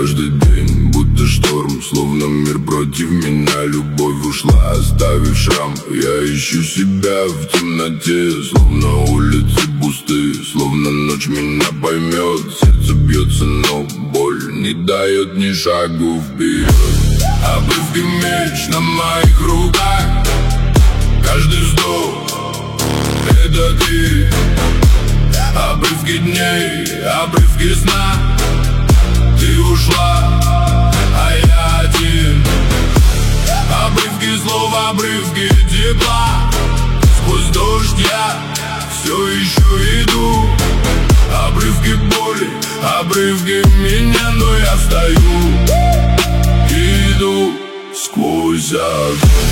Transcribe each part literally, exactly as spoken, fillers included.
Каждый день будто шторм, словно мир против меня. Любовь ушла, оставив шрам. Я ищу себя в темноте, словно улицы пусты, словно ночь меня поймет. Сердце бьется, но боль не дает ни шагу вперед. Обрывки меч на моих руках, каждый вздох — это ты. Обрывки дней, обрывки сна. Ты ушла, а я один. Обрывки слов, обрывки тепла. Сквозь дождь я все еще иду. Обрывки боли, обрывки меня, но я встаю. Иду сквозь огонь.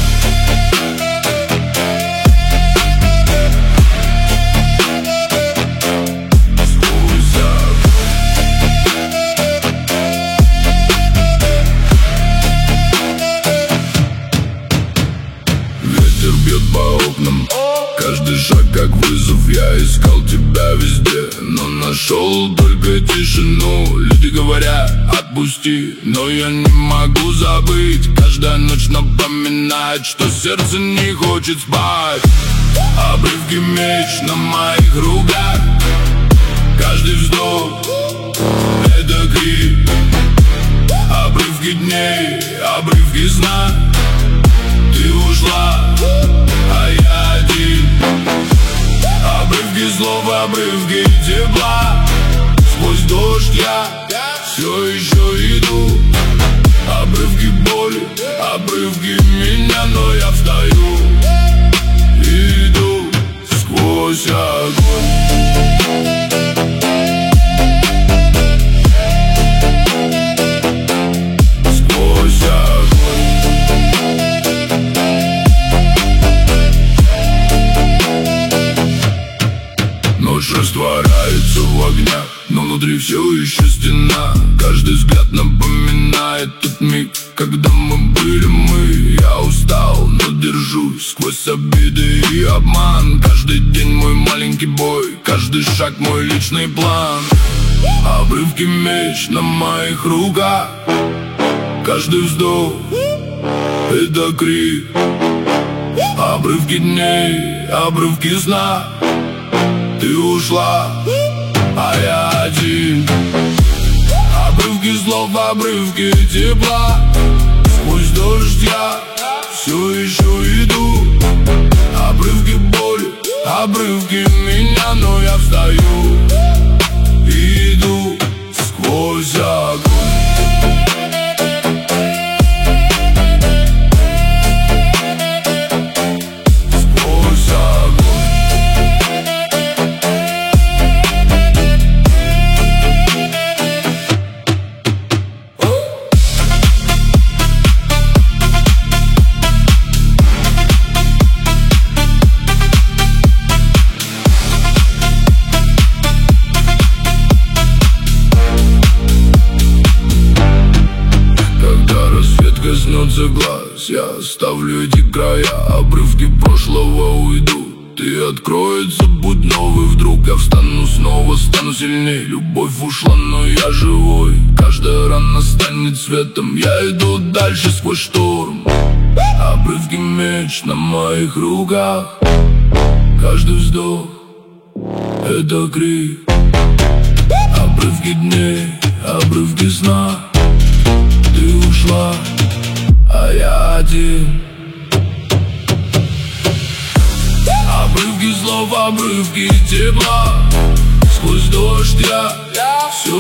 Каждый шаг как вызов, я искал тебя везде, но нашел только тишину. Люди говорят, отпусти, но я не могу забыть. Каждая ночь напоминает, что сердце не хочет спать. Обрывки меч на моих руках, каждый вздох — это крик. Обрывки дней, обрывки сна. Ты ушла, а я один. Обрывки слов, обрывки тепла. Сквозь дождь я все еще иду. Обрывки боли, обрывки меня, но я встаю. Иду сквозь огонь. Растворяется в огнях, но внутри все еще стена. Каждый взгляд напоминает тот миг, когда мы были мы. Я устал, но держусь сквозь обиды и обман. Каждый день мой маленький бой, каждый шаг мой личный план. Обрывки меч на моих руках, каждый вздох — это крик. Обрывки дней, обрывки сна. Ты ушла, а я один. Обрывки слов, обрывки тепла. Сквозь дождь я все еще иду. Обрывки боли, обрывки меня, но я встаю. Иду сквозь огонь. Коснется глаз, я оставлю эти края. Обрывки прошлого уйдут, и откроется путь новый. Вдруг я встану снова, стану сильней. Любовь ушла, но я живой. Каждая рана станет светом. Я иду дальше сквозь шторм. Обрывки меч на моих руках, каждый вздох — это крик. Обрывки дней, обрывки сна. Ты ушла, а я один. Обрывки слов, обрывки тепла. Сквозь дождь я все